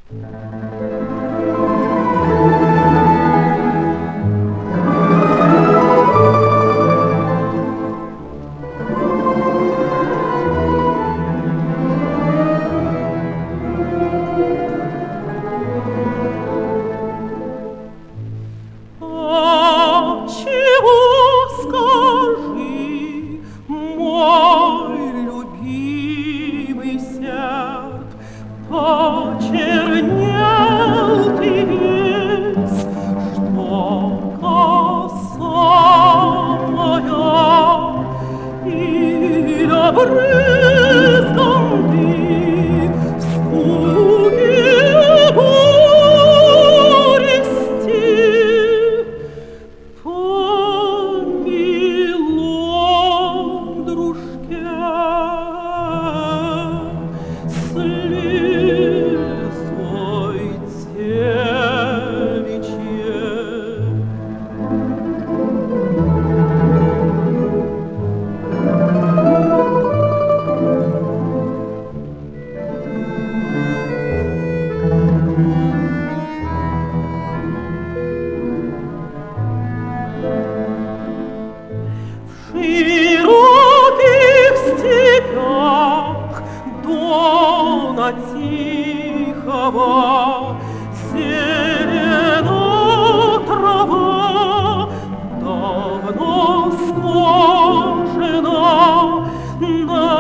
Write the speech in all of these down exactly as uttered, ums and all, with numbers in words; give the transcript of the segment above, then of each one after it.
Тихого зелена трава давно сложена на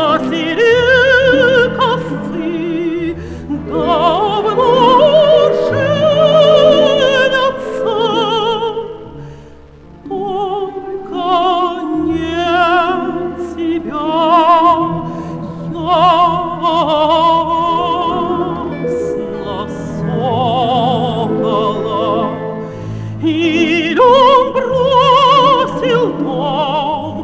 селе косцы, давно женятся, только нет тебя. И он бросил дом,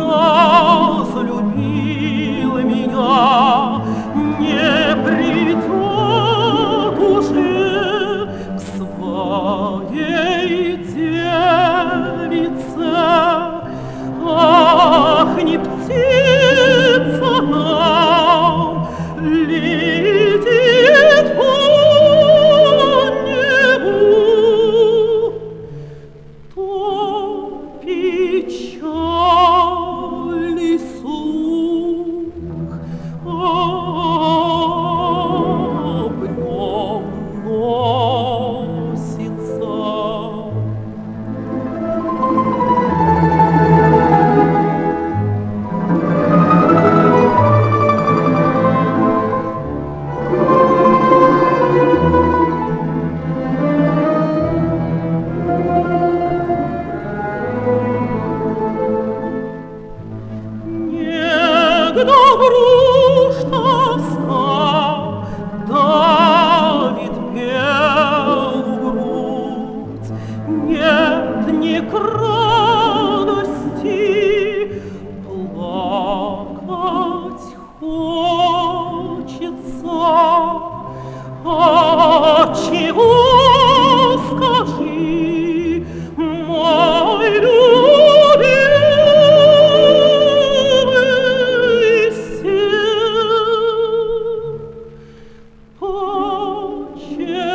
разлюбил меня, не придет уже к своей девице. Ах, не птица нам летит по небу, печальный слух об нем носится. К добру ж тоска давит белую грудь, нет ни к радости, плакать хочется. Отчего, скажи, мой любимый, Pace